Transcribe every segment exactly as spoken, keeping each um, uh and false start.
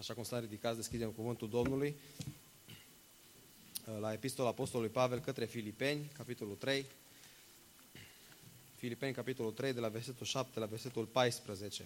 Așa cum s-a ridicat, deschidem cuvântul Domnului la Epistola Apostolului Pavel către Filipeni, capitolul trei. Filipeni, capitolul trei, de la versetul șapte la versetul paisprezece.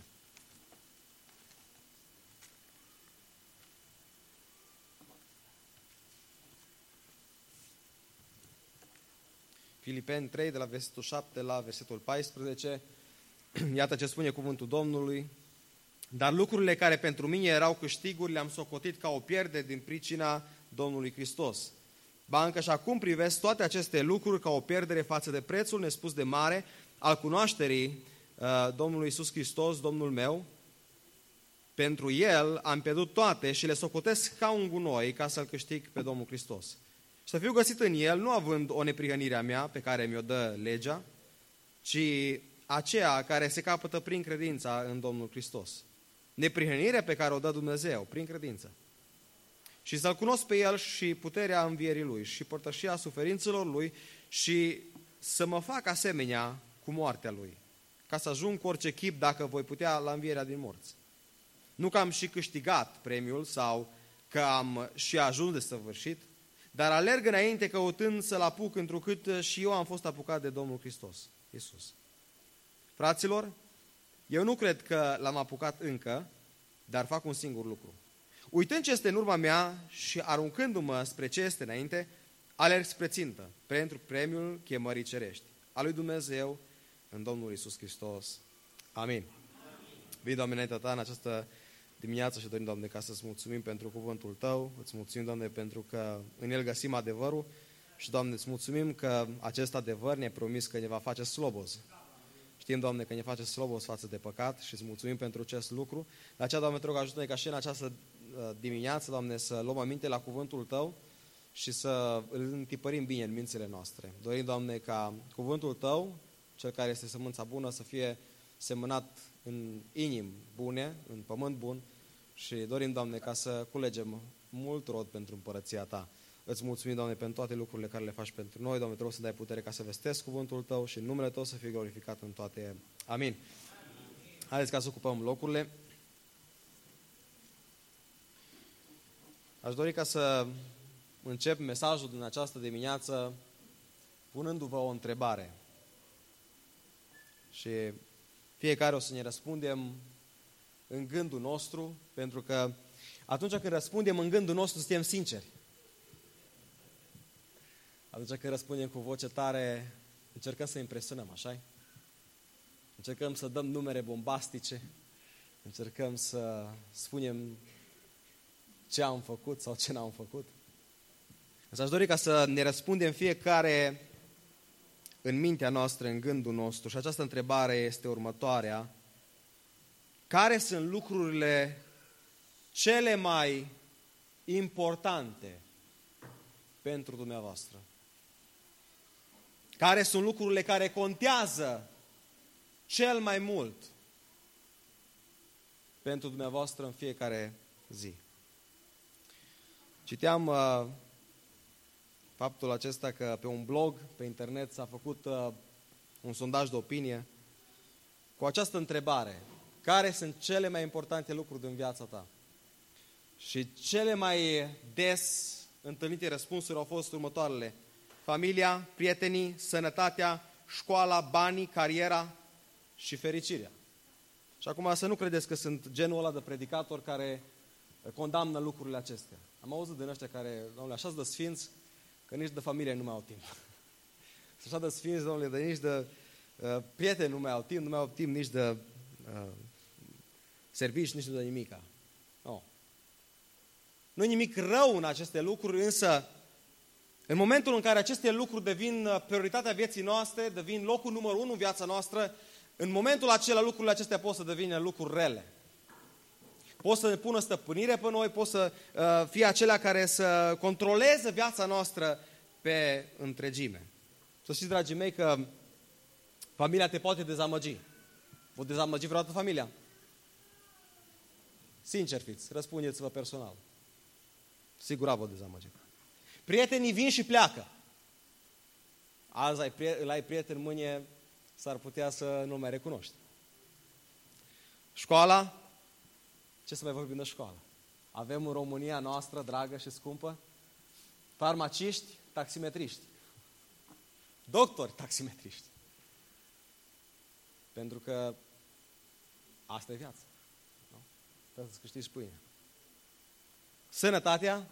Filipeni trei, de la versetul șapte la versetul paisprezece. Iată ce spune cuvântul Domnului. Dar lucrurile care pentru mine erau câștiguri le-am socotit ca o pierdere din pricina Domnului Hristos. Ba încă și acum privesc toate aceste lucruri ca o pierdere față de prețul nespus de mare al cunoașterii uh, Domnului Iisus Hristos, Domnul meu. Pentru El am pierdut toate și le socotesc ca un gunoi ca să-L câștig pe Domnul Hristos. Și să fiu găsit în El, nu având o neprihănire a mea pe care mi-o dă legea, ci aceea care se capătă prin credința în Domnul Hristos. Neprihănirea pe care o dă Dumnezeu prin credință. Și să-L cunosc pe El și puterea învierii Lui și părtășia suferințelor Lui și să mă fac asemenea cu moartea Lui, ca să ajung cu orice chip, dacă voi putea, la învierea din morți. Nu că am și câștigat premiul sau că am și ajuns de săvârșit, dar alerg înainte căutând să-L apuc, întrucât și eu am fost apucat de Domnul Hristos, Iisus. Fraților, eu nu cred că l-am apucat încă, dar fac un singur lucru. Uitând ce este în urma mea și aruncându-mă spre ce este înainte, alerg spre țintă, pentru premiul chemării cerești, a lui Dumnezeu în Domnul Iisus Hristos. Amin. Vii, Doamne, înaintea Ta în această dimineață și dorim, Doamne, ca să-ți mulțumim pentru cuvântul Tău, îți mulțumim, Doamne, pentru că în el găsim adevărul și, Doamne, îți mulțumim că acest adevăr ne-ai promis că ne va face slobozi. Știm, Doamne, că ne face slobos față de păcat și îți mulțumim pentru acest lucru. De aceea, Doamne, te rog, ajută-ne ca și în această dimineață, Doamne, să luăm aminte la cuvântul Tău și să îl întipărim bine în mințile noastre. Dorim, Doamne, ca cuvântul Tău, cel care este sămânța bună, să fie semănat în inimi bune, în pământ bun și dorim, Doamne, ca să culegem mult rod pentru împărăția Ta. Îți mulțumim, Doamne, pentru toate lucrurile care le faci pentru noi. Doamne, te rog să dai putere ca să vestesc cuvântul Tău și în numele Tău să fie glorificat în toate. Amin. Amin. Haideți ca să ocupăm locurile. Aș dori ca să încep mesajul din această dimineață punându-vă o întrebare. Și fiecare o să ne răspundem în gândul nostru, pentru că atunci când răspundem în gândul nostru, suntem sinceri. Atunci când răspundem cu voce tare, încercăm să impresionăm, așa-i? Încercăm să dăm numere bombastice, încercăm să spunem ce am făcut sau ce n-am făcut. Însă aș dori ca să ne răspundem fiecare în mintea noastră, în gândul nostru. Și această întrebare este următoarea. Care sunt lucrurile cele mai importante pentru dumneavoastră? Care sunt lucrurile care contează cel mai mult pentru dumneavoastră în fiecare zi? Citeam uh, faptul acesta că pe un blog, pe internet, s-a făcut uh, un sondaj de opinie cu această întrebare. Care sunt cele mai importante lucruri din viața ta? Și cele mai des întâlnite răspunsuri au fost următoarele. Familia, prietenii, sănătatea, școala, banii, cariera și fericirea. Și acum să nu credeți că sunt genul ăla de predicator care condamnă lucrurile acestea. Am auzit din ăștia care, domnule, așa de sfinți, că nici de familie nu mai au timp. Așa de sfinți, domnule, de nici de uh, prieteni nu mai au timp, nu mai au timp nici de uh, servici, nici de nimica. No. Nu e nimic rău în aceste lucruri, însă în momentul în care aceste lucruri devin prioritatea vieții noastre, devin locul numărul unu în viața noastră, în momentul acela lucrurile acestea pot să devină lucruri rele. Pot să ne pună stăpânire pe noi, pot să uh, fie acelea care să controleze viața noastră pe întregime. Să știți, dragii mei, că familia te poate dezamăgi. Vă dezamăgi vreodată familia? Sincer fiți, răspundeți-vă personal. Sigur vă dezamăgi. Prietenii vin și pleacă. Azi ai, îl ai prieten, mâine s-ar putea să nu mai recunoști. Școala? Ce să mai vorbim de școală? Avem în România noastră, dragă și scumpă, farmaciști, taximetriști, doctori, taximetriști. Pentru că asta e viața. Nu? Trebuie să câștigi pâine. Sănătatea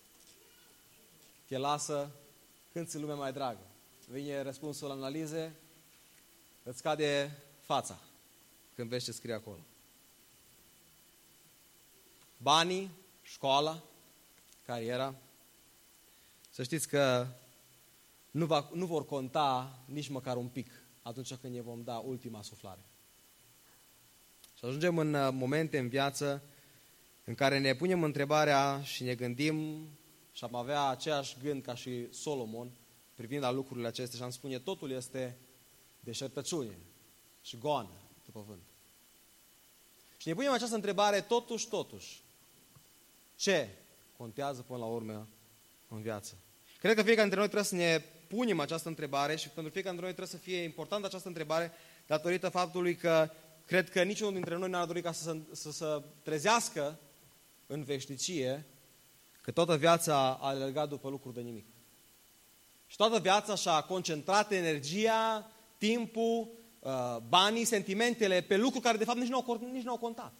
te lasă când ți lumea mai dragă. Vine răspunsul la analize, îți cade fața când vezi ce scrie acolo. Banii, școala, cariera, să știți că nu, va, nu vor conta nici măcar un pic atunci când ne vom da ultima suflare. Și ajungem în momente în viață în care ne punem întrebarea și ne gândim și am avea aceeași gând ca și Solomon privind la lucrurile acestea și am spune totul este deșertăciune și goană după vânt. Și ne punem această întrebare totuși, totuși, ce contează până la urmă în viață? Cred că fiecare dintre noi trebuie să ne punem această întrebare și pentru fiecare dintre noi trebuie să fie importantă această întrebare datorită faptului că cred că niciunul dintre noi n-ar dori ca să, să, să trezească în veșnicie că toată viața a alergat după lucruri de nimic. Și toată viața și-a concentrat energia, timpul, banii, sentimentele pe lucruri care de fapt nici nu au, nici nu au contat.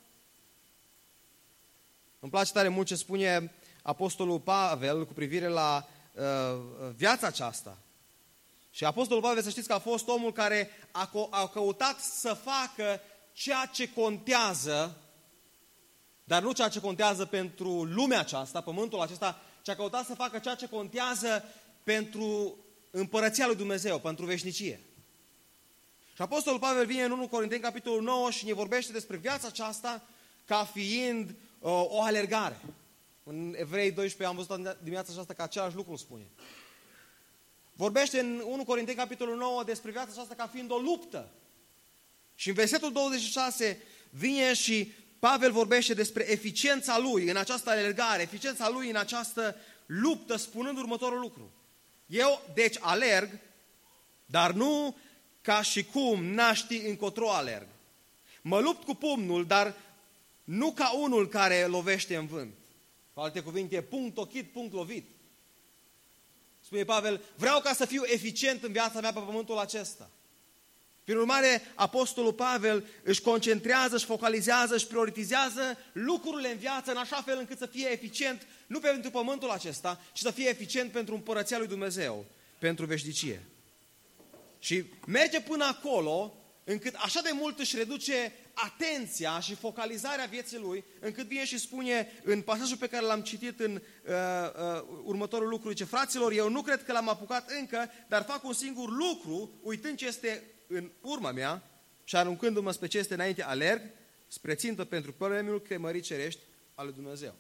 Îmi place tare mult ce spune Apostolul Pavel cu privire la uh, viața aceasta. Și Apostolul Pavel, să știți că a fost omul care a, a căutat să facă ceea ce contează, dar nu ceea ce contează pentru lumea aceasta, pământul acesta, ci a căutat să facă ceea ce contează pentru împărăția lui Dumnezeu, pentru veșnicie. Și Apostolul Pavel vine în întâi Corinteni, capitolul nouă, și ne vorbește despre viața aceasta ca fiind uh, o alergare. În Evrei doisprezece am văzut dimineața aceasta că același lucru spune. Vorbește în întâi Corinteni, capitolul nouă, despre viața aceasta ca fiind o luptă. Și în versetul douăzeci și șase vine și Pavel vorbește despre eficiența lui în această alergare, eficiența lui în această luptă, spunând următorul lucru. Eu, deci, alerg, dar nu ca și cum n-aș ști încotro alerg. Mă lupt cu pumnul, dar nu ca unul care lovește în vânt. Cu alte cuvinte, punct ochit, punct lovit. Spune Pavel, vreau ca să fiu eficient în viața mea pe pământul acesta. Prin urmare, Apostolul Pavel își concentrează, își focalizează, își prioritizează lucrurile în viață în așa fel încât să fie eficient, nu pentru pământul acesta, ci să fie eficient pentru împărăția lui Dumnezeu, pentru veșnicie. Și merge până acolo, încât așa de mult își reduce atenția și focalizarea vieții lui, încât vine și spune în pasajul pe care l-am citit în uh, uh, următorul lucru, zice, fraților, eu nu cred că l-am apucat încă, dar fac un singur lucru, uitând ce este în urma mea și aruncându-mă spre ce este înainte, alerg spre țintă pentru premiul chemării cerești al lui Dumnezeu.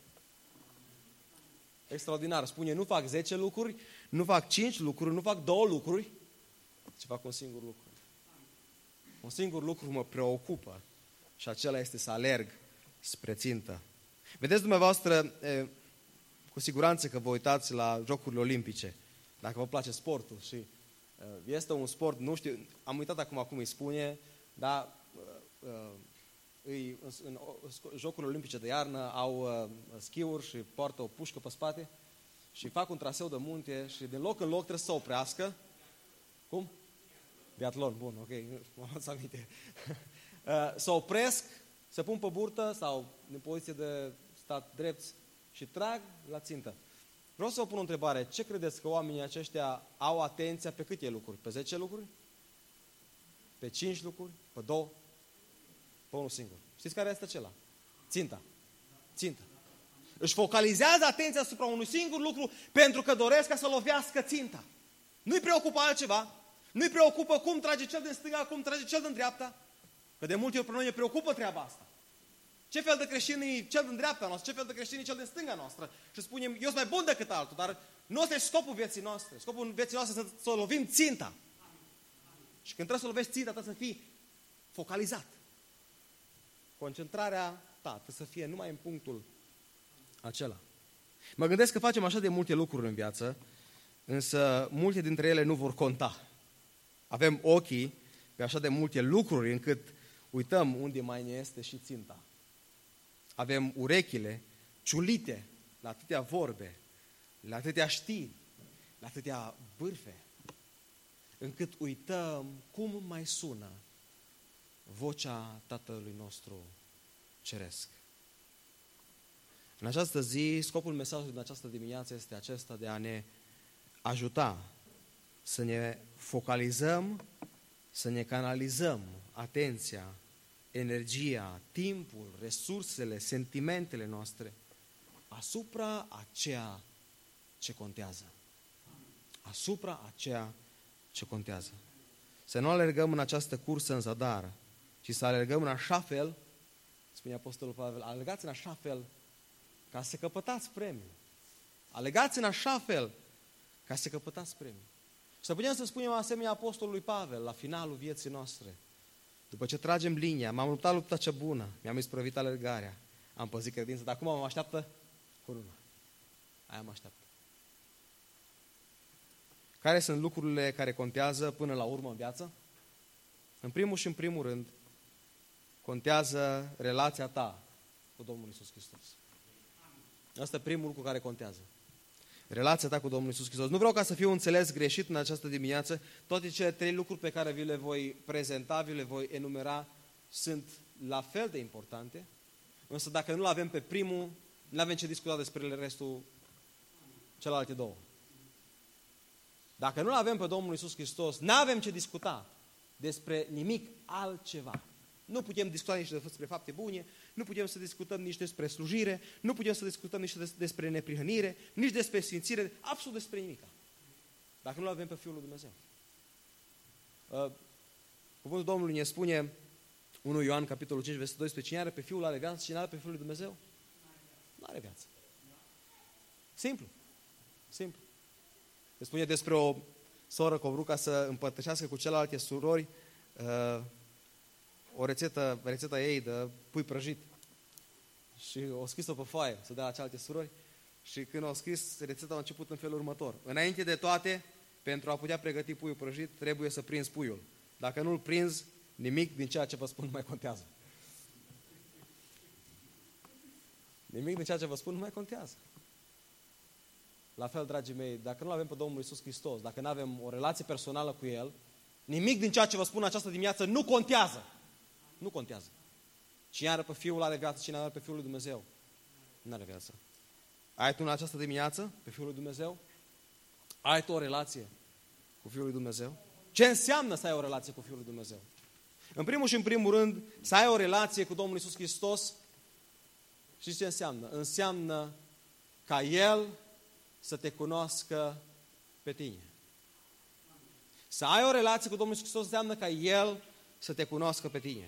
Extraordinar. Spune, nu fac zece lucruri, nu fac cinci lucruri, nu fac două lucruri, ci fac un singur lucru. Un singur lucru mă preocupă și acela este să alerg spre țintă. Vedeți dumneavoastră, e, cu siguranță că vă uitați la Jocurile Olimpice, dacă vă place sportul și e, este un sport, nu știu, am uitat acum cum îi spune, dar e, îi, în, în, în Jocurile Olimpice de iarnă au e, schiuri și poartă o pușcă pe spate și fac un traseu de munte și din loc în loc trebuie să se oprească. Cum? Biatlon, bun, ok, m-am luat aminte. Să opresc, să pun pe burtă sau în poziție de stat drept și trag la țintă. Vreau să vă pun o întrebare. Ce credeți că oamenii aceștia au atenția pe câte lucruri? Pe zece lucruri? Pe cinci lucruri? Pe două? Pe unul singur. Știți care este acela? Ținta. Ținta. Își focalizează atenția asupra unui singur lucru pentru că doresc ca să lovească ținta. Nu-i preocupă altceva. Nu-i preocupă cum trage cel din stânga, cum trage cel din dreapta. Că de multe ori pe noi ne preocupă treaba asta. Ce fel de creștin e cel din dreapta noastră, ce fel de creștin e cel din stânga noastră. Și spunem, eu sunt mai bun decât altul, dar nu ăsta e scopul vieții noastre. Scopul vieții noastre este să, să lovim ținta. Și când trebuie să lovești ținta, trebuie să fii focalizat. Concentrarea ta trebuie să fie numai în punctul acela. Mă gândesc că facem așa de multe lucruri în viață, însă multe dintre ele nu vor conta. Avem ochii pe așa de multe lucruri încât uităm unde mai ne este și ținta. Avem urechile ciulite, la atâtea vorbe, la atâtea știri, la atâtea bârfe, încât uităm cum mai sună vocea Tatălui nostru ceresc. În această zi, scopul mesajului din această dimineață este acesta de a ne ajuta să ne focalizăm, să ne canalizăm atenția, energia, timpul, resursele, sentimentele noastre asupra a ceea ce contează. Asupra a ceea ce contează. Să nu alergăm în această cursă în zadar, ci să alergăm în așa fel, spune Apostolul Pavel, alergați în așa fel ca să căpătați premiul. Alergați în așa fel ca să căpătați premiul. Și să putem să spunem asemenea Apostolului Pavel la finalul vieții noastre. După ce tragem linia, m-am luptat lupta cea bună, mi-am isprăvit alergarea, am păzit credința, dar acum mă așteaptă coruna. Aia mă așteaptă. Care sunt lucrurile care contează până la urmă în viață? În primul și în primul rând, contează relația ta cu Domnul Iisus Hristos. Asta e primul lucru care contează. Relația ta cu Domnul Iisus Hristos. Nu vreau ca să fiu înțeles greșit în această dimineață. Toate cele trei lucruri pe care vi le voi prezenta, vi le voi enumera, sunt la fel de importante. Însă dacă nu-l avem pe primul, nu avem ce discuta despre restul celelalte două. Dacă nu-l avem pe Domnul Iisus Hristos, nu avem ce discuta despre nimic altceva. Nu putem discuta nici despre fapte bune, nu putem să discutăm nici despre slujire, nu putem să discutăm nici despre neprihănire, nici despre sfințire, absolut despre nimic. Dacă nu-l avem pe Fiul lui Dumnezeu. Cuvântul Domnului ne spune, unu Ioan, capitolul cinci, versetul doisprezece, cine are pe Fiul are viață, cine are pe Fiul lui Dumnezeu? Nu are viață. Simplu. Simplu. Se spune despre o soră că a vrut ca să împărtășească cu celelalte surori uh, o rețetă, rețeta ei de pui prăjit. Și o scris-o pe foaie să dea la celelalte surori. Și când au scris, rețeta a început în felul următor. Înainte de toate, pentru a putea pregăti puiul prăjit, trebuie să prinzi puiul. Dacă nu-l prinzi, nimic din ceea ce vă spun nu mai contează. Nimic din ceea ce vă spun nu mai contează. La fel, dragii mei, dacă nu avem pe Domnul Iisus Hristos, dacă nu avem o relație personală cu El, nimic din ceea ce vă spun în această dimineață nu contează. Nu contează. Cine are pe Fiul are viață, cine are pe Fiul lui Dumnezeu nu are viață. Ai tu în această dimineață pe Fiul lui Dumnezeu? Ai tu o relație cu Fiul lui Dumnezeu? Ce înseamnă să ai o relație cu Fiul lui Dumnezeu? În primul și în primul rând, să ai o relație cu Domnul Iisus Hristos, știți ce înseamnă? Înseamnă ca El să te cunoască pe tine. Să ai o relație cu Domnul Iisus Hristos înseamnă ca El să te cunoască pe tine.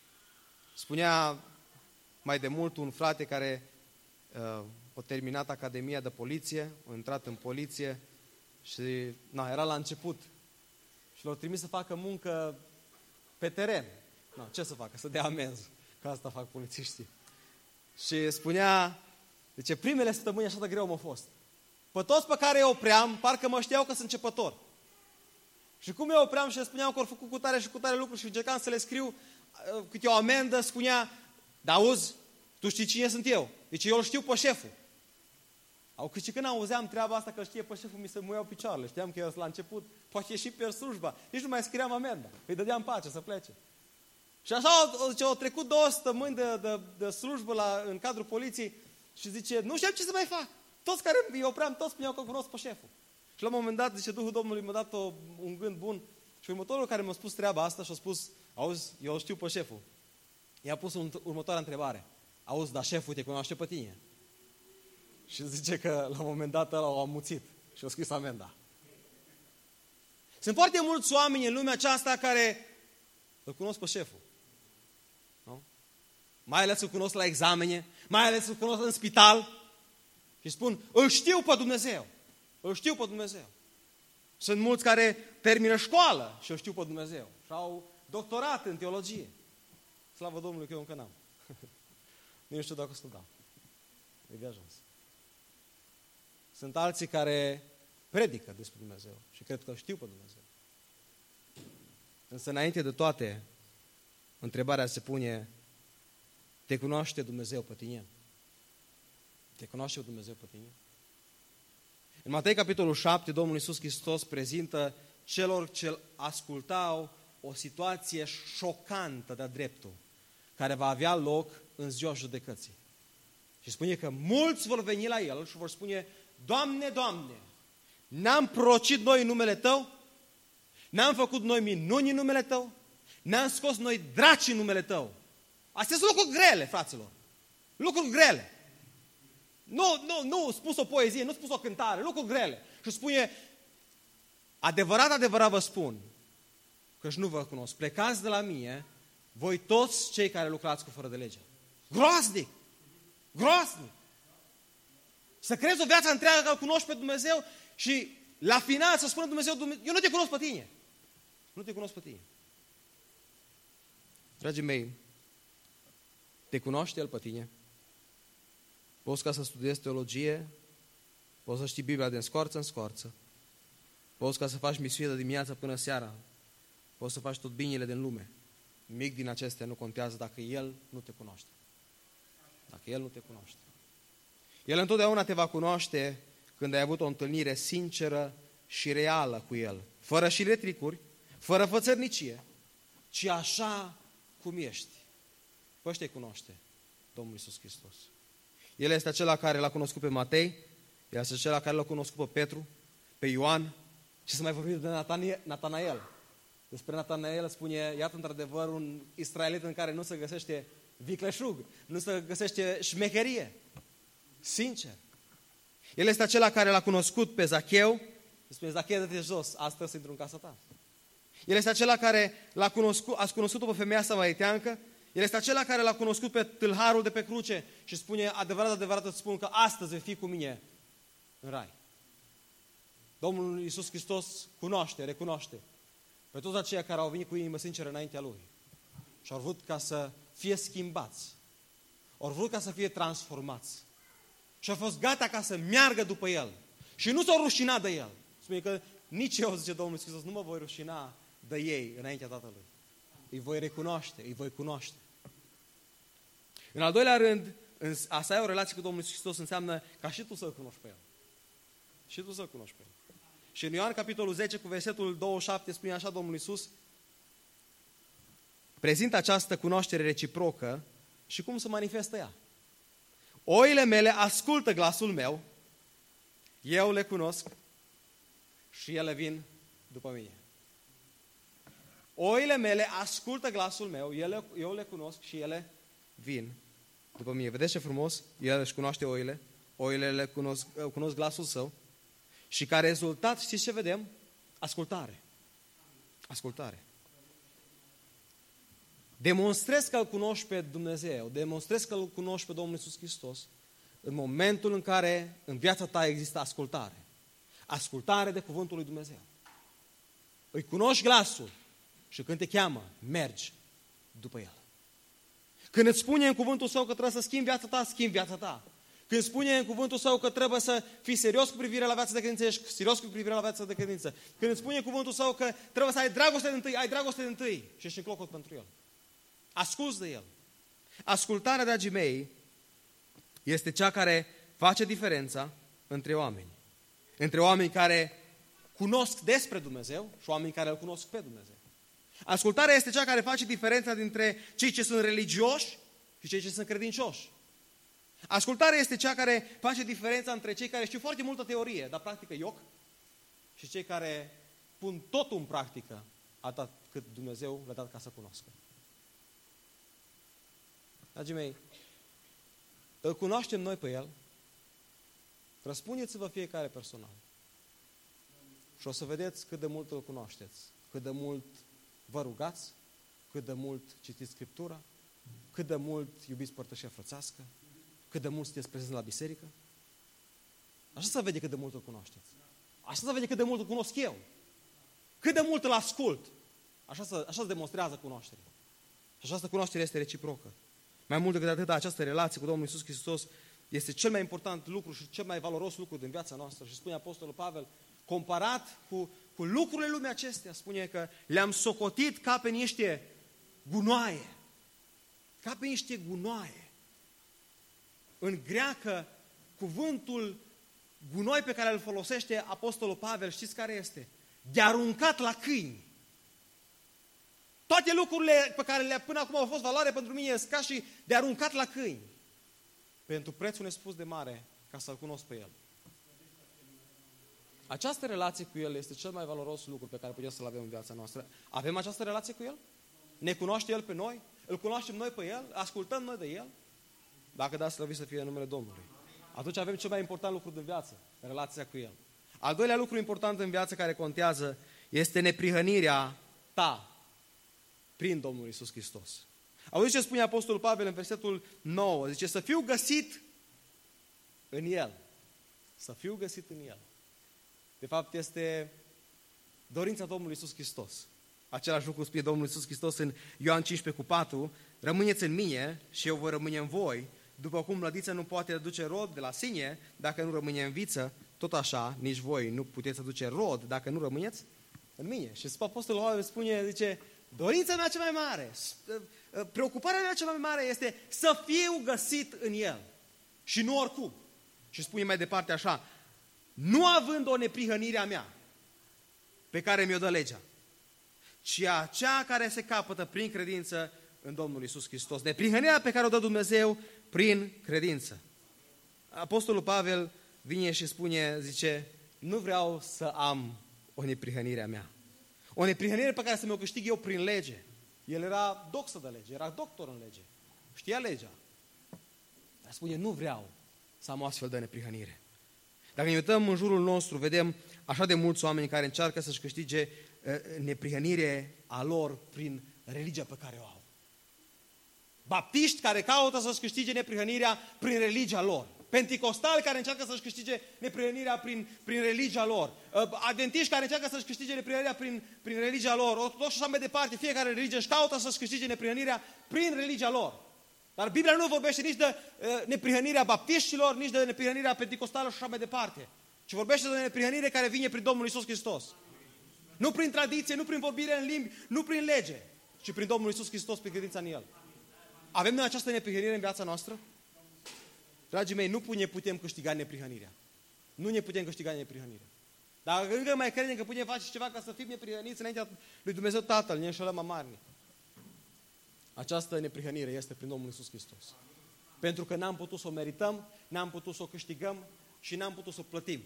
Spunea mai de mult un frate care uh, a terminat Academia de Poliție, a intrat în poliție și na, era la început. Și l-au trimis să facă muncă pe teren. Na, ce să facă? Să dea amenzi. Că asta fac polițiștii. Și spunea, zice, primele săptămâni așa de greu m-au fost. Pe toți pe care îi opream, parcă mă știau că sunt începător. Și cum eu opream și le spuneam că au făcut cu tare și cu tare lucruri și încercam să le scriu câte o amendă, spunea, dar auzi, tu știi cine sunt eu? Deci eu îl știu pe șeful. Au, și când auzeam treaba asta că știe pe șeful, mi se muiau picioarele. Știam că eu la început, poate ieși pe slujba. Nici nu mai scriam amenda. Îi dădeam pace să plece. Și așa, zice, au trecut două săptămâni de, de, de slujbă la, în cadrul poliției și zice, nu știam ce să mai fac. Toți care îi opream, toți spuneau că cunosc pe șeful. Și la un moment dat, zice, Duhul Domnului mi-a dat o, un gând bun. Și următorul care mi-a spus treaba asta și a spus, auzi, eu știu pe șeful. I-a pus un, următoarea întrebare. Auzi, dar șeful te cunoaște pe tine? Și zice că la un moment dat ăla o amuțit și a scris amenda. Sunt foarte mulți oameni în lumea aceasta care îl cunosc pe șeful. Nu? Mai ales îl cunosc la examene, mai ales îl cunosc în spital și spun, îl știu pe Dumnezeu. Îl știu pe Dumnezeu. Sunt mulți care termină școală și îl știu pe Dumnezeu. Și au doctorat în teologie. Slavă Domnului că eu încă n-am. Nu știu dacă o să dau. E de ajuns. Sunt alții care predică despre Dumnezeu și cred că știu pe Dumnezeu. Însă înainte de toate, întrebarea se pune, te cunoaște Dumnezeu pe tine? Te cunoaște Dumnezeu pe tine? În Matei, capitolul șapte, Domnul Iisus Hristos prezintă celor ce ascultau o situație șocantă de-a dreptul, care va avea loc în ziua judecății. Și spune că mulți vor veni la El și vor spune, Doamne, Doamne, n-am prorocit noi în numele Tău? N-am făcut noi minuni în numele Tău? N-am scos noi draci în numele Tău? Astea sunt lucruri grele, fraților. Lucruri grele. Nu, nu, nu spus o poezie, nu spus o cântare, lucruri grele. Și spune, adevărat, adevărat vă spun, că-și nu vă cunosc, plecați de la mine, voi toți cei care lucrați cu fără de lege. Groaznic! Groaznic! Să crezi o viață întreagă că îl cunoști pe Dumnezeu și la final să spună Dumnezeu, Dumnezeu, eu nu te cunosc pe tine. Nu te cunosc pe tine. Dragii mei, te cunoaște El pe tine? Poți ca să studiezi teologie, poți să știi Biblia din scoarță în scoarță, poți ca să faci misiune de dimineață până seara, poți să faci tot binele din lume. Nimic din acestea nu contează dacă El nu te cunoaște. Dacă El nu te cunoaște. El întotdeauna te va cunoaște când ai avut o întâlnire sinceră și reală cu El, fără și retricuri, fără fățărnicie, ci așa cum ești. Pe ăștia cunoaște Domnul Iisus Hristos. El este acela care l-a cunoscut pe Matei, El este acela care l-a cunoscut pe Petru, pe Ioan, și să mai vorbim de Natanael. Despre Natanael spune, iată într-adevăr un israelit în care nu se găsește vicleșug, nu se găsește șmecherie. Sincer. El este acela care l-a cunoscut pe Zacheu, spune, Zacheu, dă-te jos, astăzi să intru în casa ta. El este acela care l-a cunoscut, a cunoscut-o pe femeia samariteancă, El este acela care l-a cunoscut pe tâlharul de pe cruce și spune, adevărat, adevărat îți spun că astăzi vei fi cu mine în rai. Domnul Iisus Hristos cunoaște, recunoaște pe toți aceia care au venit cu inimă sinceră înaintea Lui și au vrut ca să fie schimbați, au vrut ca să fie transformați și au fost gata ca să meargă după El și nu s-au rușinat de El. Spune că nici eu, zice Domnul Iisus Hristos, nu mă voi rușina de ei înaintea Tatălui. Îi voi recunoaște, îi voi cunoaște. În al doilea rând, a să ai o relație cu Domnul Iisus Hristos înseamnă ca și tu să-L cunoști pe El. Și tu să-L cunoști pe El. Și în Ioan, capitolul zece, cu versetul douăzeci și șapte, spune așa Domnul Iisus, prezintă această cunoaștere reciprocă și cum se manifestă ea. Oile mele ascultă glasul meu, eu le cunosc și ele vin după mine. Oile mele ascultă glasul meu, ele, eu le cunosc și ele vin după mine. Vedeți ce frumos? El își cunoaște oile, oile le cunosc, cunosc glasul său și ca rezultat, știți ce vedem? Ascultare. Ascultare. Demonstrezi că îl cunoști pe Dumnezeu, demonstrezi că îl cunoști pe Domnul Iisus Hristos în momentul în care în viața ta există ascultare. Ascultare de cuvântul lui Dumnezeu. Îi cunoști glasul și când te cheamă, mergi după El. Când îți spune în cuvântul Său că trebuie să schimbi viața ta, schimbi viața ta. Când spune în cuvântul Său că trebuie să fii serios cu privire la viața de credință, ești serios cu privire la viața de credință. Când îți spune în cuvântul Său că trebuie să ai dragoste din tâi, ai dragoste din tâi și ești în clocot pentru El. Asculți de El. Ascultarea, dragii mei, este cea care face diferența între oameni. Între oameni care cunosc despre Dumnezeu și oameni care îl cunosc pe Dumnezeu. Ascultarea este cea care face diferența dintre cei ce sunt religioși și cei ce sunt credincioși. Ascultarea este cea care face diferența între cei care știu foarte multă teorie, dar practică ioc, și cei care pun totul în practică atât cât Dumnezeu le-a dat ca să cunoască. Dragii mei, îl cunoaștem noi pe El? Răspundeți-vă fiecare personal. Și o să vedeți cât de mult îl cunoașteți, cât de mult vă rugați, cât de mult citiți Scriptura, cât de mult iubiți părtășia frățească, cât de mult sunteți prezenți la biserică. Așa se vede cât de mult îl cunoașteți. Așa se vede cât de mult îl cunosc eu. Cât de mult îl ascult. Așa se, așa se demonstrează cunoașterea. Și această cunoaștere este reciprocă. Mai mult decât atât, această relație cu Domnul Iisus Hristos este cel mai important lucru și cel mai valoros lucru din viața noastră. Și spune Apostolul Pavel, comparat cu, cu lucrurile lumii acestea, spune că le-am socotit ca pe niște gunoaie. Ca pe niște gunoaie. În greacă, cuvântul gunoi pe care îl folosește Apostolul Pavel, știți care este? De aruncat la câini. Toate lucrurile pe care le, până acum au fost valoare pentru mine sunt ca și de aruncat la câini. Pentru prețul nespus de mare, ca să-L cunosc pe El. Această relație cu El este cel mai valoros lucru pe care putem să-L avem în viața noastră. Avem această relație cu El? Ne cunoaște El pe noi? Îl cunoaștem noi pe El? Ascultăm noi de El? Dacă da, slăvit să fie în numele Domnului. Atunci avem cel mai important lucru din viață, relația cu El. Al doilea lucru important în viață care contează este neprihănirea ta prin Domnul Iisus Hristos. Auziți ce spune Apostolul Pavel în versetul nouă? Zice să fiu găsit în El. Să fiu găsit în El. De fapt este dorința Domnului Iisus Hristos. Același lucru spune Domnul Iisus Hristos în Ioan cincisprezece cu patru. Rămâneți în mine și eu voi rămâne în voi. După cum mlădița nu poate aduce rod de la sine dacă nu rămâne în viță, tot așa nici voi nu puteți aduce rod dacă nu rămâneți în mine. Și Apostolul Pavel spune, zice, dorința mea cea mai mare, preocuparea mea cea mai mare este să fiu găsit în El. Și nu oricum. Și spune mai departe așa, nu având o neprihănire a mea, pe care mi-o dă legea, ci aceea care se capătă prin credință în Domnul Iisus Hristos. Neprihănirea pe care o dă Dumnezeu prin credință. Apostolul Pavel vine și spune, zice, nu vreau să am o neprihănire a mea. O neprihănire pe care să mi-o câștig eu prin lege. El era doxă de lege, era doctor în lege. Știa legea. Dar spune, nu vreau să am o astfel de neprihănire. Dacă ne uităm în jurul nostru, vedem așa de mulți oameni care încearcă să-și câștige neprihănire a lor prin religia pe care o au. Baptiști care caută să-și câștige neprihănirea prin religia lor. Penticostali care încearcă să-și câștige neprihănirea prin, prin religia lor. Adventiști care încearcă să-și câștige neprihănirea prin, prin religia lor. Ortodoxi și așa mai departe. Fiecare religie își caută să-și câștige neprihănirea prin religia lor. Dar Biblia nu vorbește nici de uh, neprihănirea baptiștilor, nici de neprihănirea penticostală și așa mai departe. Ci vorbește de neprihănire care vine prin Domnul Iisus Hristos. Nu prin tradiție, nu prin vorbire în limbi, nu prin lege, ci prin Domnul Iisus Hristos, prin credința în El. Avem noi această neprihănire în viața noastră? Dragii mei, nu ne putem câștiga neprihănirea. Nu ne putem câștiga neprihănirea. Dar încă mai credem că putem face ceva ca să fim neprihăniți înaintea lui Dumnezeu Tatăl, ne înșelăm amarnic. Această neprihănire este prin Domnul Iisus Hristos. Pentru că n-am putut să o merităm, n-am putut să o câștigăm și n-am putut să o plătim.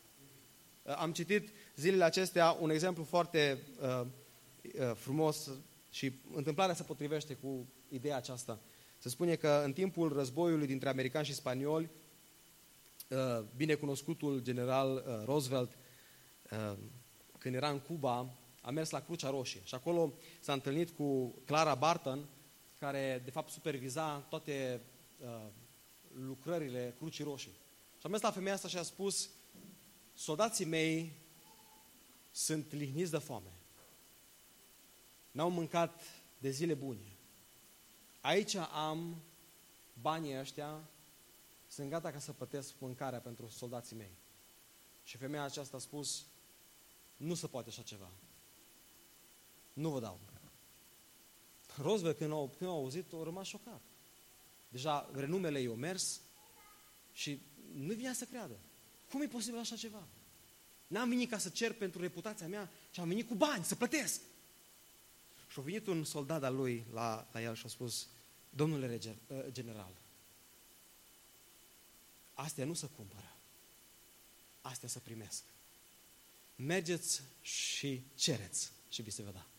Am citit zilele acestea un exemplu foarte uh, uh, frumos și întâmplarea se potrivește cu ideea aceasta. Se spune că în timpul războiului dintre americani și spanioli, uh, binecunoscutul general uh, Roosevelt, uh, când era în Cuba, a mers la Crucea Roșie și acolo s-a întâlnit cu Clara Barton, care de fapt superviza toate uh, lucrările Crucii Roșii. Și a mers la femeia asta și a spus, soldații mei sunt lihniți de foame. N-au mâncat de zile bune. Aici am banii ăștia, sunt gata ca să plătesc mâncarea pentru soldații mei. Și femeia aceasta a spus, nu se poate așa ceva. Nu vă dau. Roosevelt, când au, când au auzit, a rămas șocat. Deja renumele i-au mers și nu vinea să creadă. Cum e posibil așa ceva? N-am venit ca să cer pentru reputația mea, ci am venit cu bani, să plătesc. Și a venit un soldat al lui la, la el și a spus, domnule rege, general, astea nu se cumpără, astea se primesc. Mergeți și cereți și vi se va da.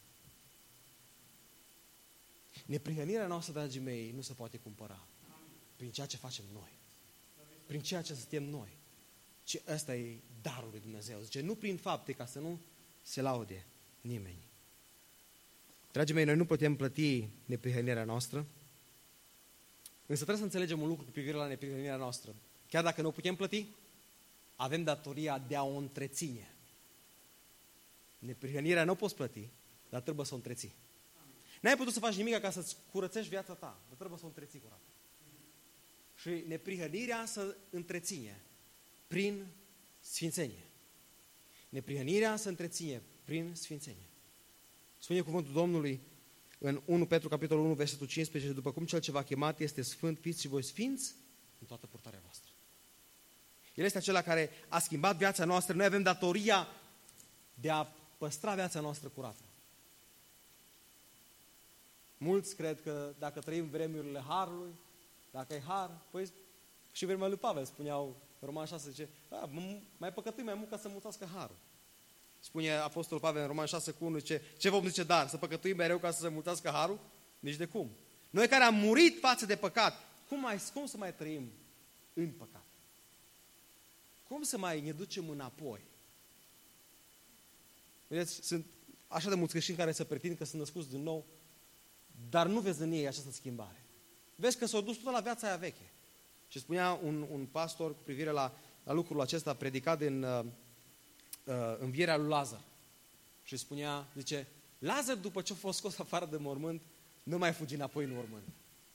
Neprihănirea noastră, dragii mei, nu se poate cumpăra prin ceea ce facem noi, prin ceea ce suntem noi. Ci ăsta e darul lui Dumnezeu. Zice, nu prin fapte, ca să nu se laude nimeni. Dragii mei, noi nu putem plăti neprihănirea noastră, însă trebuie să înțelegem un lucru cu privire la neprihănirea noastră. Chiar dacă nu o putem plăti, avem datoria de a o întreține. Neprihănirea nu o poți plăti, dar trebuie să o întreții. N-ai putut să faci nimic ca să-ți curățești viața ta, dar trebuie să o întreții curată. Și neprihănirea să întreține prin sfințenie. Neprihănirea să întreține prin sfințenie. Spune cuvântul Domnului în unu Petru, capitolul unu, versetul cincisprezece, după cum cel ce v-a chemat este sfânt, fiți și voi sfinți în toată purtarea voastră. El este acela care a schimbat viața noastră. Noi avem datoria de a păstra viața noastră curată. Mulți cred că dacă trăim vremurile harului, dacă e har, păi și vremea lui Pavel spuneau, Roman șase zice, da, mai păcătui mai mult ca să mutați harul. Spune Apostolul Pavel în Roman șase cu unu, zice, ce vom zice dar? Să păcătuim mereu ca să se mulțească harul? Nici de cum. Noi care am murit față de păcat, cum, mai, cum să mai trăim în păcat? Cum să mai ne ducem înapoi? Vedeți, sunt așa de mulți creștini care se pretind că sunt născuți din nou, dar nu vezi în ei această schimbare. Vezi că s-au dus tot la viața aia veche. Și spunea un, un pastor cu privire la, la lucrul acesta predicat în uh, uh, învierea lui Lazar. Și spunea, zice, Lazar după ce a fost scos afară de mormânt, nu mai fugi înapoi în mormânt.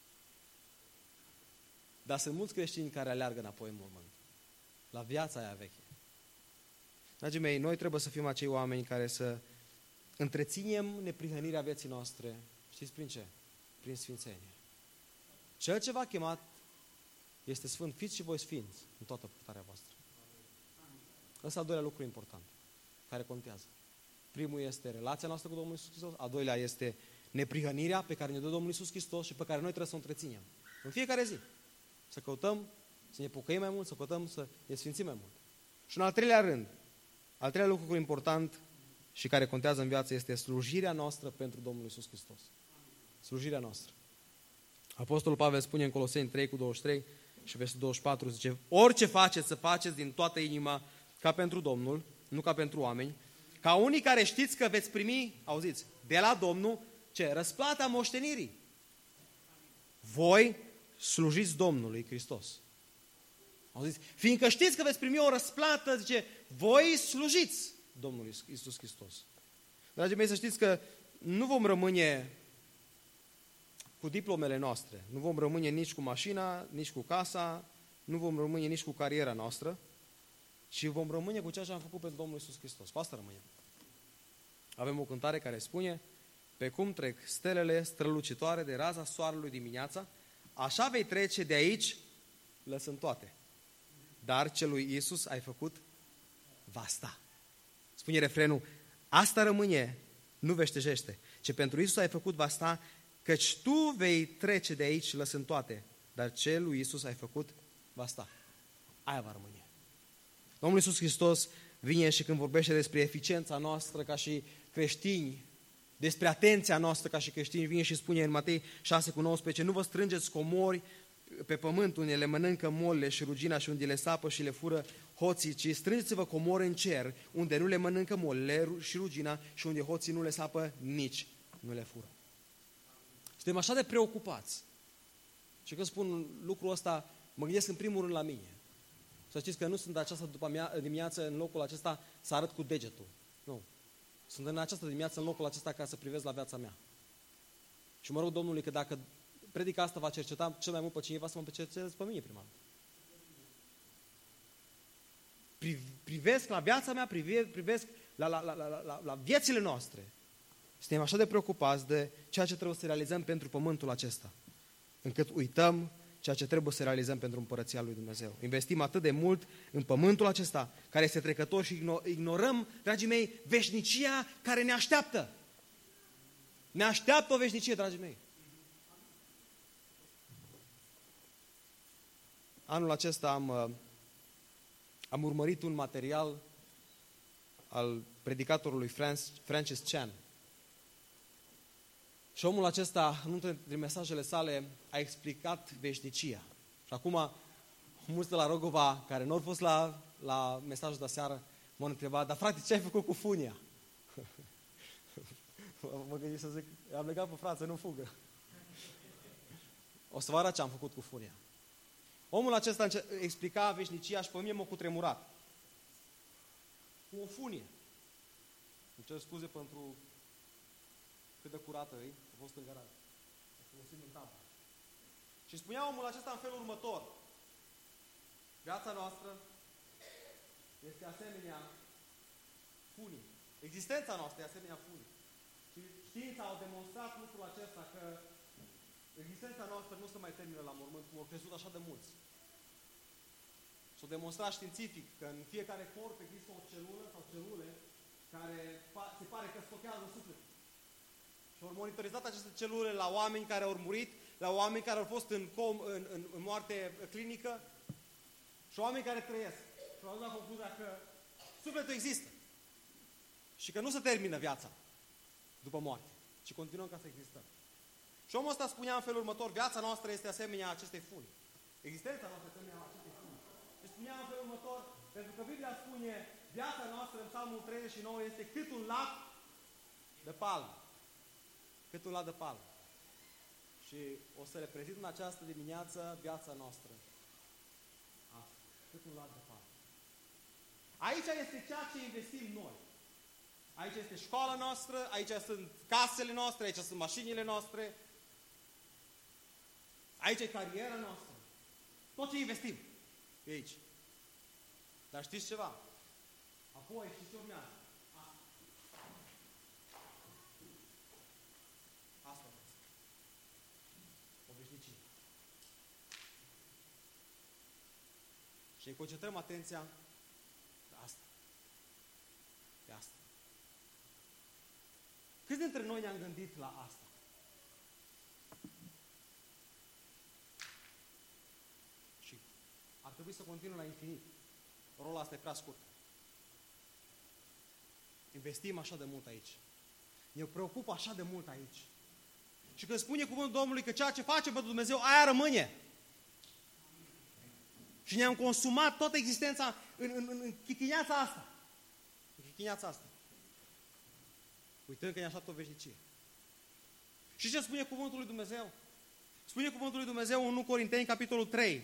Dar sunt mulți creștini care aleargă înapoi în mormânt. La viața aia veche. Dragii mei, noi trebuie să fim acei oameni care să întreținem neprihănirea vieții noastre. Știți prin ce? Prin sfințenie. Cel ce v-a chemat este sfânt. Fiți și voi sfinți în toată purtarea voastră. Ăsta al doilea lucru important, care contează. Primul este relația noastră cu Domnul Iisus Hristos, al doilea este neprihănirea pe care ne dă Domnul Iisus Hristos și pe care noi trebuie să o întreținem. În fiecare zi. Să căutăm, să ne pocăim mai mult, să căutăm să ne sfințim mai mult. Și în al treilea rând, al treilea lucru important și care contează în viață este slujirea noastră pentru Domnul Iisus Hristos. Slujirea noastră. Apostolul Pavel spune în Coloseni trei cu douăzeci și trei și versetul douăzeci și patru, zice, orice faceți, să faceți din toată inima ca pentru Domnul, nu ca pentru oameni, ca unii care știți că veți primi, auziți, de la Domnul, ce? Răsplata moștenirii. Voi slujiți Domnului Hristos. Auziți? Fiindcă știți că veți primi o răsplată, zice, voi slujiți Domnului Iisus Hristos. Dragii mei, să știți că nu vom rămâne cu diplomele noastre, nu vom rămâne nici cu mașina, nici cu casa, nu vom rămâne nici cu cariera noastră, ci vom rămâne cu ceea ce am făcut pentru Domnul Iisus Hristos. Cu asta rămânem. Avem o cântare care spune, pe cum trec stelele strălucitoare de raza soarelui dimineața, așa vei trece de aici, lăsând toate. Dar ce lui Iisus ai făcut, va sta. Spune refrenul, asta rămâne, nu veștejește. Ce pentru Iisus ai făcut, va sta, căci tu vei trece de aici, lăsând toate. Dar ce lui Iisus ai făcut, va sta. Aia va rămâne. Domnul Iisus Hristos vine și când vorbește despre eficiența noastră ca și creștini, despre atenția noastră ca și creștini, vine și spune în Matei șase cu nouăsprezece, nu vă strângeți comori pe pământ unde le mănâncă molele și rugina și unde le sapă și le fură hoții, ci strângeți-vă comori în cer, unde nu le mănâncă molele și rugina și unde hoții nu le sapă, nici nu le fură. Suntem așa de preocupați. Și când spun lucrul ăsta, mă gândesc în primul rând la mine. Să știți că nu sunt această după dimineață în locul acesta să arăt cu degetul. Nu. Sunt în această dimineață în locul acesta ca să privesc la viața mea. Și mă rog Domnului că dacă predica asta va cerceta cel mai mult pe cineva, să mă cerceteze pe mine prima dată. Privesc la viața mea, privesc la, la, la, la, la, la viețile noastre. Suntem așa de preocupați de ceea ce trebuie să realizăm pentru pământul acesta, încât uităm ceea ce trebuie să realizăm pentru împărăția lui Dumnezeu. Investim atât de mult în pământul acesta, care este trecător și ignorăm, dragii mei, veșnicia care ne așteaptă. Ne așteaptă o veșnicie, dragii mei. Anul acesta am, am urmărit un material al predicatorului Francis Chan. Și omul acesta, în unul dintre mesajele sale, a explicat veșnicia. Și acum, mulți de la Rogova, care nu au fost la, la mesajul de seară, m-au întrebat, dar frate, ce ai făcut cu funia? Mă gândesc să zic, am legat pe frață, nu fugă. O să vă arăt ce am făcut cu funia. Omul acesta explica veșnicia și pe mine m-a cutremurat. Cu o funie. Îmi cer scuze pentru cât de curată e, a fost în garaj. A folosit în tabă. Și spunea omul acesta în felul următor. Viața noastră este asemenea funii. Existența noastră e asemenea funii. Și știința a demonstrat lucrul acesta, că existența noastră nu se mai termină la mormânt, cum au crezut așa de mulți. S-a demonstrat științific că în fiecare corp există o celulă sau celule care se pare că stochează sufletul. Și au monitorizat aceste celule la oameni care au murit, la oameni care au fost în, com, în, în, în moarte clinică și oameni care trăiesc. Și au ajuns la concluzia că sufletul există. Și că nu se termină viața după moarte, ci continuăm ca să existăm. Și omul ăsta spunea în felul următor, viața noastră este asemenea acestei funi. Existența noastră este asemenea acestei funi. Și spunea în felul următor, pentru că Biblia spune, viața noastră în Psalmul treizeci și nouă este cât un lac de palmă. Cât un lac de palmă. Și o să reprezint în această dimineață viața noastră. Asta. Cât un lac de palmă. Aici este ceea ce investim noi. Aici este școala noastră, aici sunt casele noastre, aici sunt mașinile noastre. Aici e cariera noastră. Tot ce investim e aici. Dar știți ceva? Apoi, știți ce urmează? Asta. Asta este. O veșnicie. Și ne concentrăm atenția pe asta. Pe asta. Câți dintre noi ne-am gândit la asta? Și ar trebui să continui la infinit. Rolul ăsta e prea scurt. Investim așa de mult aici. Ne preocupă așa de mult aici. Și când spune cuvântul Domnului că ceea ce face pentru Dumnezeu, aia rămâne. Și ne-am consumat toată existența în, în, în, în chichiniața asta. În chichiniața asta. Uitând că ne așteaptă o veșnicie. Și ce spune cuvântul lui Dumnezeu? Spune cuvântul lui Dumnezeu în unu Corinteni, capitolul trei.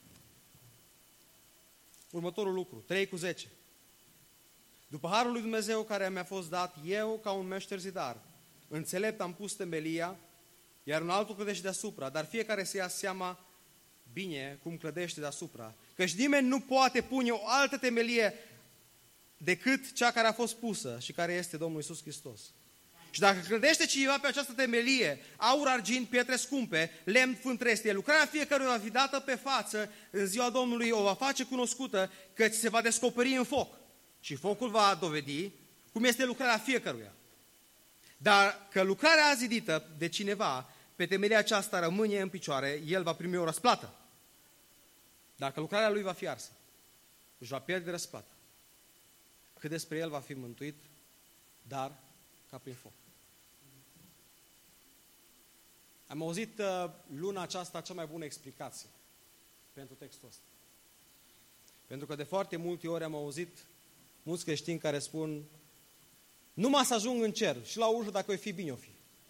Următorul lucru, trei cu zece. După harul lui Dumnezeu care mi-a fost dat, eu, ca un meșter zidar, înțelept am pus temelia, iar un altul clădește deasupra, dar fiecare să ia seama bine cum clădește deasupra. Căci nimeni nu poate pune o altă temelie decât cea care a fost pusă și care este Domnul Iisus Hristos. Și dacă clădește cineva pe această temelie, aur, argint, pietre scumpe, lemn, fân trestie, lucrarea fiecăruia va fi dată pe față, în ziua Domnului o va face cunoscută, căci se va descoperi în foc. Și focul va dovedi cum este lucrarea fiecăruia. Dar că lucrarea zidită de cineva, pe temelia aceasta rămâne în picioare, el va primi o răsplată. Dacă lucrarea lui va fi arsă, își va pierde răsplata. Cât despre el va fi mântuit, dar ca prin foc. Am auzit uh, luna aceasta cea mai bună explicație pentru textul ăsta. Pentru că de foarte multe ori am auzit mulți creștini care spun numai să ajung în cer și la ușă dacă o fi bine o fi.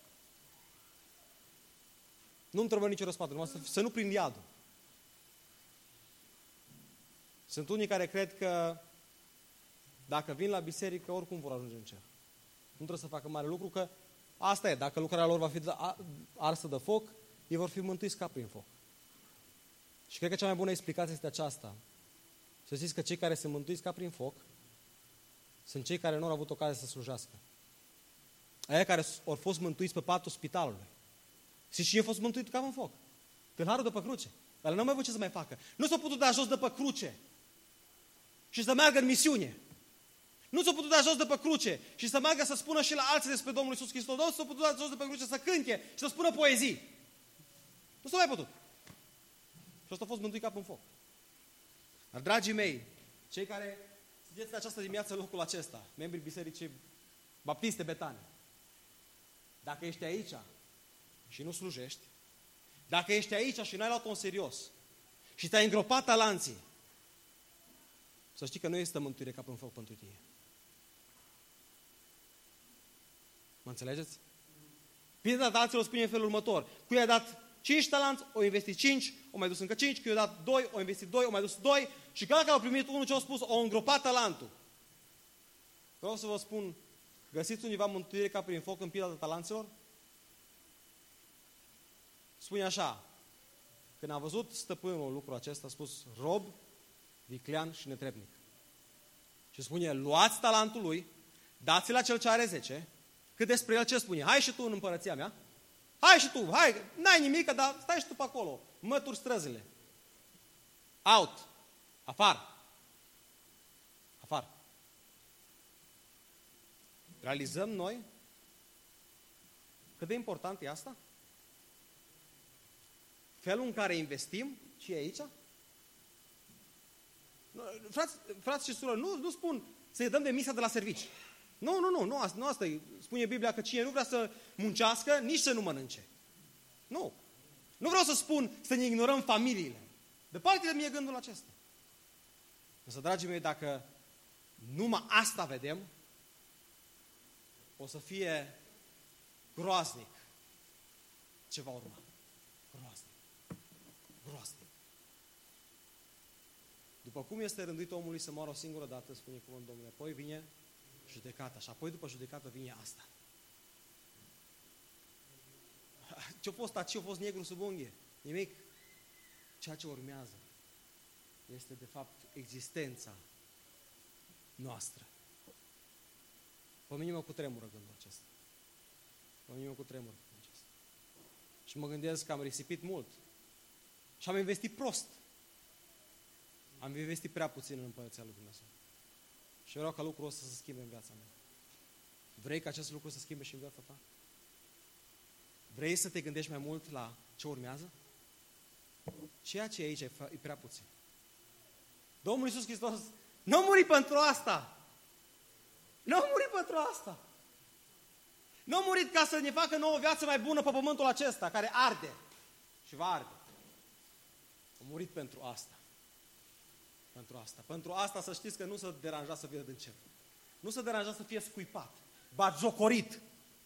Nu-mi trebuie nicio răsplată, numai să, să nu prind iadul. Sunt unii care cred că dacă vin la biserică, oricum vor ajunge în cer. Nu trebuie să facă mare lucru, că asta e. Dacă lucrarea lor va fi arsă de foc, ei vor fi mântuiți ca prin foc. Și cred că cea mai bună explicație este aceasta. Să știți că cei care se mântuiți ca prin foc sunt cei care nu au avut ocazia să slujească. Aia care au fost mântuiți pe patul spitalului. Și cine a fost mântuit ca în foc? Tâlharul de pe cruce. Dar nu mai avut ce să mai facă. Nu s-a putut da jos de pe cruce și să meargă în misiune. Nu s-a putut da jos de pe cruce și să meargă să spună și la alții despre Domnul Iisus Hristos. Nu s-a putut da jos de pe cruce să cânte și să spună poezii. Nu s-a mai putut. Și asta a fost mântuit cap în foc. Dar, dragii mei, cei care sunteți în această dimineață în locul acesta, membrii Bisericii Baptiste Betania, dacă ești aici și nu slujești, dacă ești aici și nu ai luat-o în serios și te-ai îngropat talanții, să știi că nu există mântuire cap în foc pentru tine. Mă înțelegeți? Pildă talanților spune în felul următor. Cui i-a dat cinci talanți, o investit cinci, o mai dus încă cinci, cui i-a dat doi, o investit doi, o mai dus doi și când au primit unul ce a spus, o îngropat talentul. Vreau să vă spun, găsiți undeva mântuire ca prin foc în pilda talanților? Spune așa, când a văzut stăpânul lucrul acesta, a spus rob, viclean și netrebnic. Și spune, luați talentul lui, dați-l la cel ce are zece, cât despre el ce spune? Hai și tu în împărăția mea, hai și tu, hai, n-ai nimic, dar stai și tu pe acolo, mături străzile. Out. Afară. Afară. Realizăm noi cât de important e asta? Felul în care investim și e aici? Frați, frați și surori, nu, nu spun să-i dăm demisia de la servici. Nu, nu, nu, nu, asta, nu asta e. Spune Biblia că cine nu vrea să muncească, nici să nu mănânce. Nu. Nu vreau să spun să ne ignorăm familiile. Departe de mie gândul acesta. Însă, dragii mei, dacă numai asta vedem, o să fie groaznic ce va urma. Groaznic. Groaznic. După cum este rânduit omului să moară o singură dată, spune cuvântul Domnului, apoi vine judecata și apoi după judecată vine asta. Ce-a fost taci, ce-a fost negru sub unghie? Nimic. Ceea ce urmează este de fapt existența noastră. Pe mine mă cutremură gândul acesta. Pe mine mă cutremură gândul acesta. Și mă gândesc că am risipit mult. Și am investit prost. Am investit prea puțin în Împărăția lui Dumnezeu. Și vreau ca lucrul ăsta să se schimbe în viața mea. Vrei ca acest lucru să se schimbe și în viața ta? Vrei să te gândești mai mult la ce urmează? Ceea ce e aici e prea puțin. Domnul Iisus Hristos nu a murit pentru asta. Nu a murit pentru asta. Nu a murit ca să ne facă nouă viață mai bună pe pământul acesta, care arde și va arde. A murit pentru asta. Pentru asta. Pentru asta să știți că nu se deranja să vină din cer. Nu se deranja să fie scuipat, batjocorit.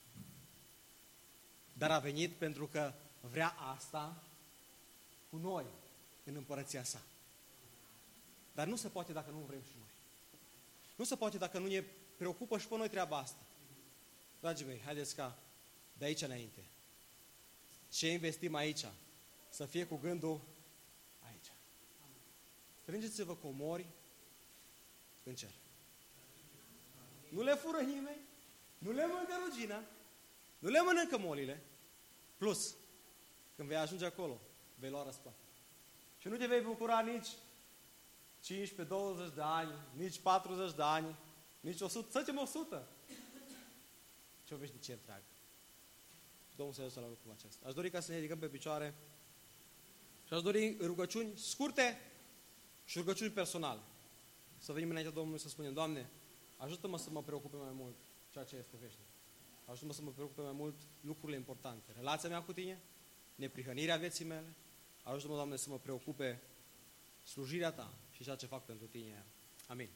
Dar a venit pentru că vrea asta cu noi în împărăția sa. Dar nu se poate dacă nu vrem și noi. Nu se poate dacă nu ne preocupă și pe noi treaba asta. Dragii mei, haideți ca de aici înainte, ce investim aici, să fie cu gândul aici. Strângeți-vă comori în cer. Nu le fură nimeni, nu le mănâncă rugina, nu le mănâncă molile. Plus, când vei ajunge acolo, vei lua răsplată. Și nu te vei bucura nici cincisprezece douăzeci de ani, nici patruzeci de ani, nici o sută, să zicem o sută. Ce o veșnicie întreagă. Domnul să ajute la lucrul acesta. Aș dori ca să ne ridicăm pe picioare și aș dori rugăciuni scurte și rugăciuni personale. Să venim înaintea Domnului să spunem, Doamne, ajută-mă să mă preocupe mai mult ceea ce este veșnic. Ajută-mă să mă preocupe mai mult lucrurile importante. Relația mea cu Tine, neprihănirea vieții mele. Ajută-mă, Doamne, să mă preocupe slujirea Ta și ceea ce fac pentru Tine. Amin.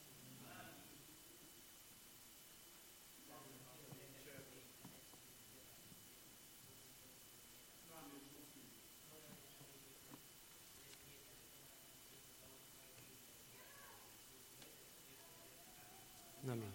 Amin.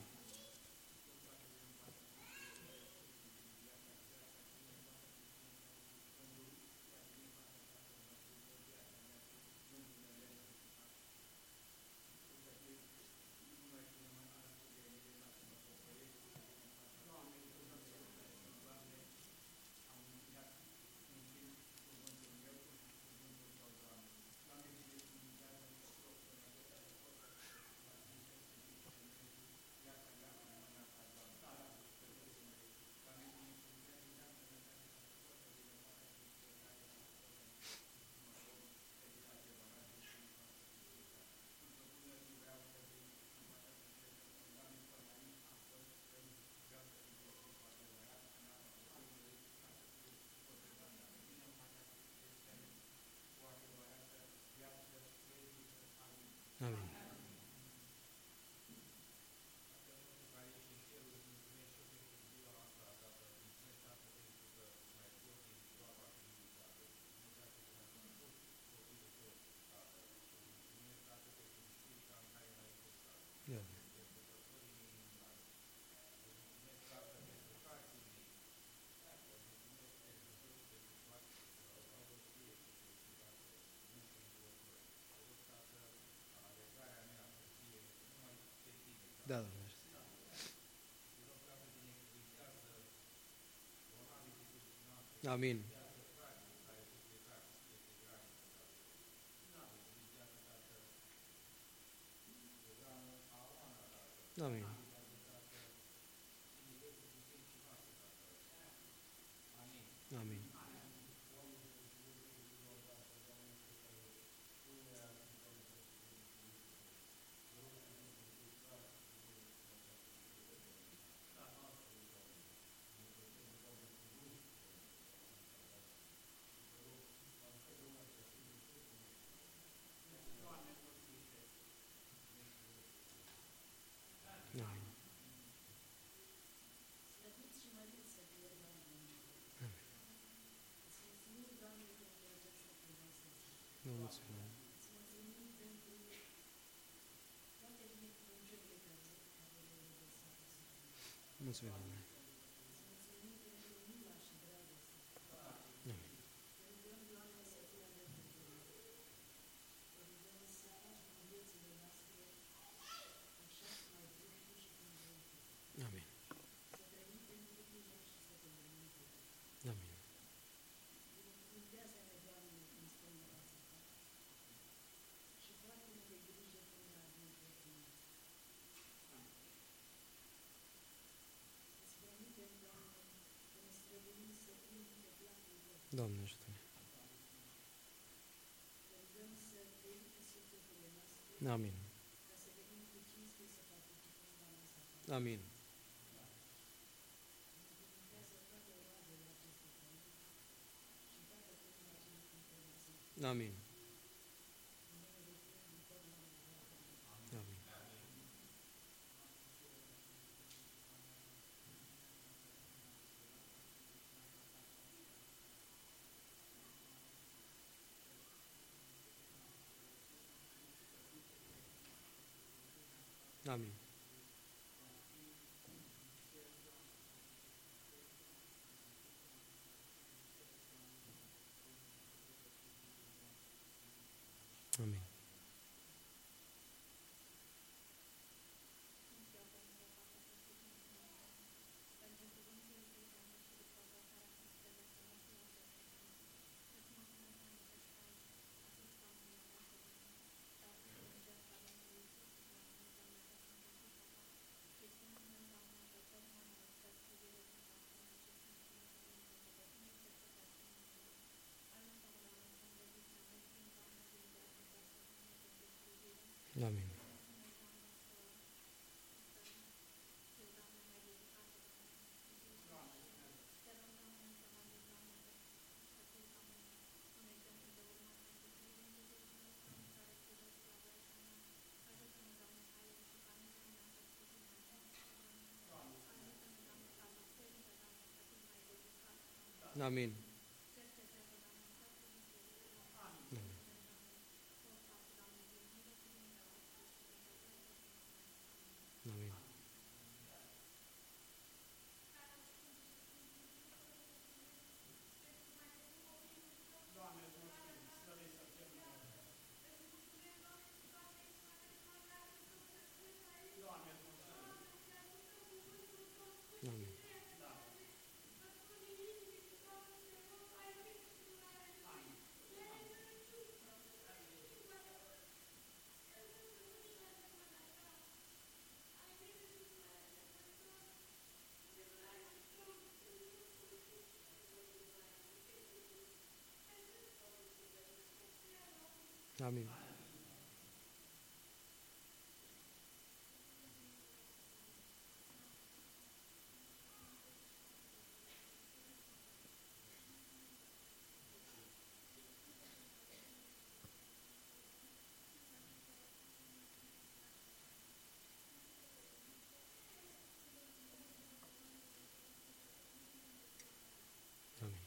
Amin. Da, Doamne. Amin. Amin. Amin. Vă mulțumim. Mulțumim, Doamne. Amin. Amin. Amin. Doamne, ajută-ne. Amin. Amin. Amin. Amin. Amin. Amin. Amin. Amin. Amin. Amin. Amin. Amin.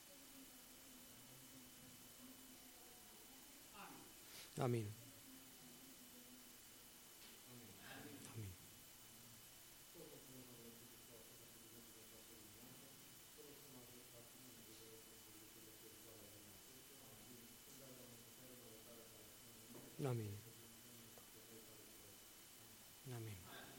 Amin. Amin. Amin. Amin.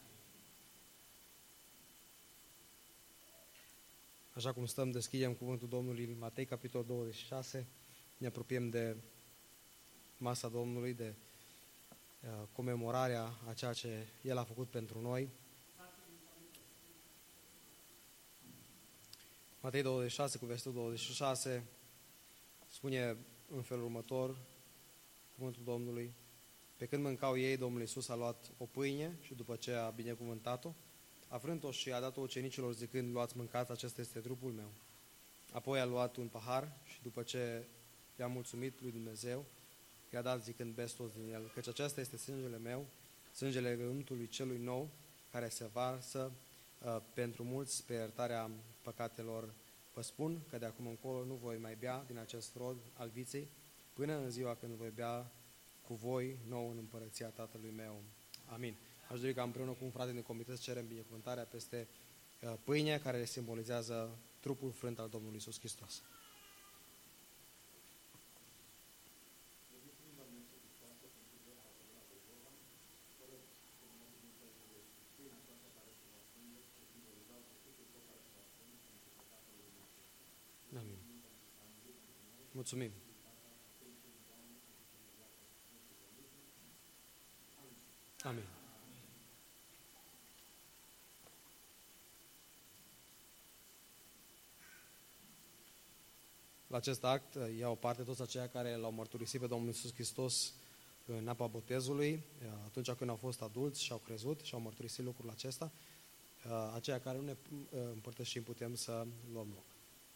Așa cum stăm, deschidem cuvântul Domnului în Matei, capitolul douăzeci și șase. Ne apropiem de masa Domnului, de comemorarea a ceea ce El a făcut pentru noi. Matei douăzeci și șase cu versetul douăzeci și șase spune în felul următor cuvântul Domnului: pe când mâncau ei, Domnul Iisus a luat o pâine și după ce a binecuvântat-o, a frânt-o și a dat-o ucenicilor zicând: luați, mâncați, acesta este trupul meu. Apoi a luat un pahar și după ce i-a mulțumit lui Dumnezeu, i-a dat zicând: beți toți din el, căci acesta este sângele meu, sângele legământului celui nou, care se varsă uh, pentru mulți pe iertarea păcatelor. Vă spun că de acum încolo nu voi mai bea din acest rod al viței, până în ziua când voi bea cu voi nou în împărăția Tatălui meu. Amin. Aș dori ca împreună cu un frate din comitet să cerem binecuvântarea peste uh, pâine care simbolizează trupul frânt al Domnului Iisus Hristos. Amin. Mulțumim. Amin. La acest act iau parte toți aceia care l-au mărturisit pe Domnul Iisus Hristos în apa botezului, atunci când au fost adulți și au crezut și au mărturisit lucrul acesta. Aceia care nu ne împărtășim putem să luăm loc.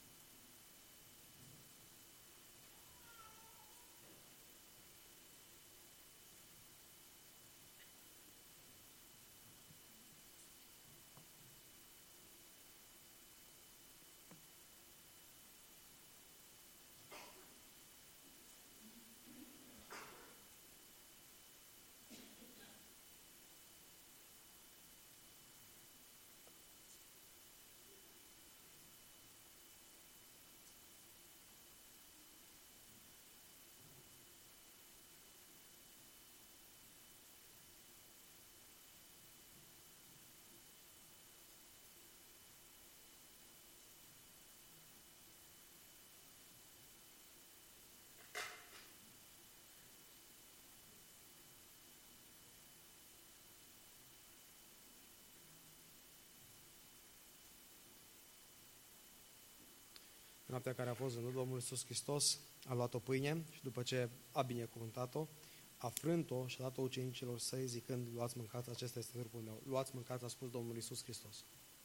În noaptea care a fost vândut, Domnul Iisus Hristos a luat o pâine și după ce a binecuvântat-o, a frânt-o și a dat-o ucenicilor săi zicând: luați, mâncați, acesta este trupul meu. Luați, mâncați, a spus Domnul Iisus Hristos.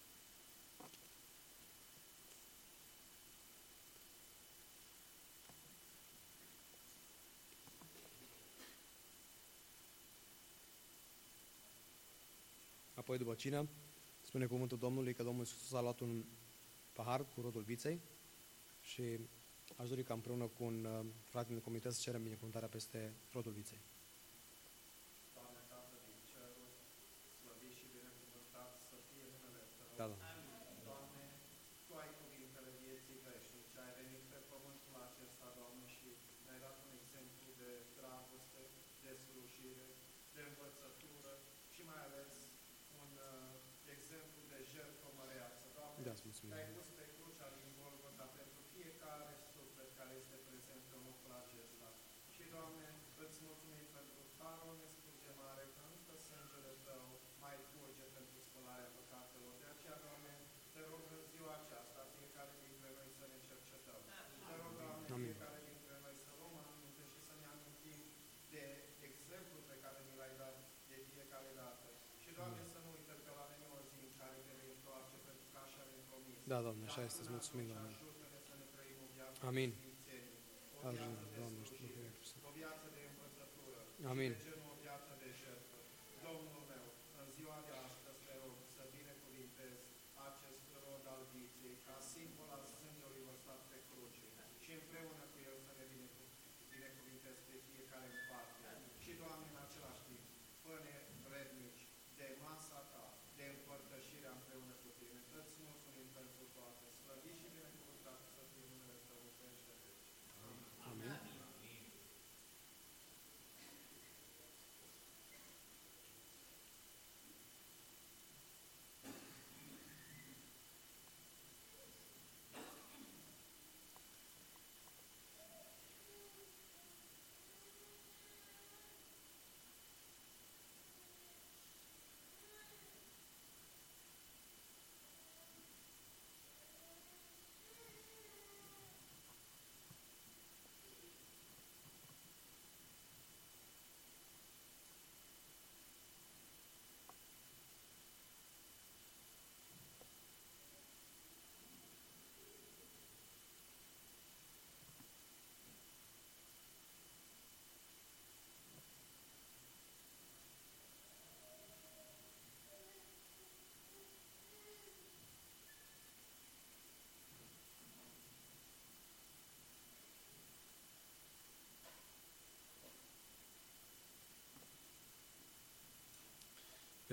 Apoi, după cină, spune cuvântul Domnului că Domnul Iisus a luat un pahar cu rodul viței și aș dori ca împreună cu un uh, frate din comitet să cerem binecuvântarea peste rodul viței. Doamne, Tată din ceruri, slăvit și binecuvântat să fie numele Tău. Da, da. Doamne, Tu ai cuvintele vieții veșnice, ai venit pe pământul acesta, Doamne, și ne-ai dat un exemplu de dragoste, de slujire, de învățătură și mai ales un uh, exemplu de jertfă măreață. Doamne, Da, Te-ai pus pe crucea din Golgota pentru fiecare suflet care este prezent în locul acesta. Și, Doamne, îți mulțumim pentru harul nespurgemare, că încă sângele Tău mai curge pentru spălarea păcatelor. De aceea, Doamne, Te rog în ziua aceasta, fiecare dintre noi să ne cercetăm. Te rog, Doamne, Amin. fiecare dintre noi să luăm aminte și să ne amintim de exemplul pe care ni l-ai dat de fiecare dată. Și, Doamne, să nu uităm că va veni o zi în care te vei întoarce, pentru că așa ne-ai promis. Da, Doamne, așa este, îți mulțumim, Doamne. Ajută-ne să ne trăim o viață Amin. de sfințenie, o Amin, viață de Doamne, slujire, știu. o viață de învățătură, Amin. și de genul o viață de jertfă. Domnul meu, în ziua de astăzi te rog să binecuvintezi acest rod al viței, ca simbol al sângelui vărsat pe cruce, și împreună cu el să ne binecu- binecuvintezi pe fiecare în parte. Și, Doamne, în același timp, fă-ne vrednici de masa Ta, de împărtășirea împreună cu Tine. Îți mulțumim pentru toate. Slăvit și binecuvântat să fie numele Tău în veci de veci. Amin.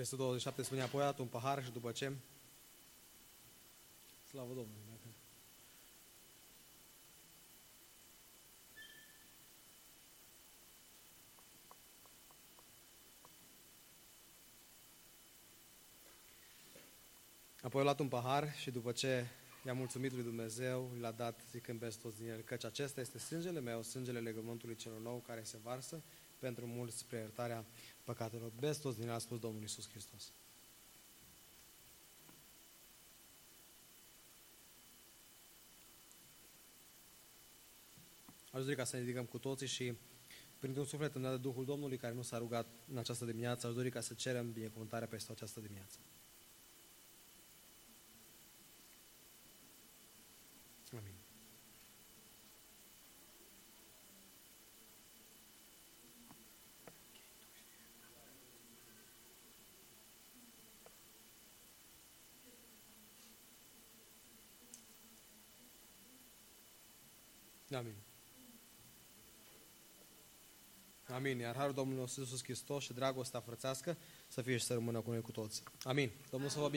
Versetul douăzeci și șapte spune, apoi a dat un pahar și după ce... Slavă Domnului! Dacă... Apoi a luat un pahar și după ce i-a mulțumit lui Dumnezeu, l-a dat zicând beți toți din el, căci acesta este sângele meu, sângele legământului celor nou care se varsă pentru mulți spre iertarea păcatelor. Beți toți din el, a spus Domnul Iisus Hristos. Aș dori ca să ne ridicăm cu toții și printr-un suflet îmi dă Duhul Domnului care nu s-a rugat în această dimineață, aș dori ca să cerem binecuvântarea peste această dimineață. Amin. Amin. Amin. Iar harul Domnului nostru Iisus Hristos și dragostea frățească să fie și să rămână cu noi cu toți. Amin. Domnul să vă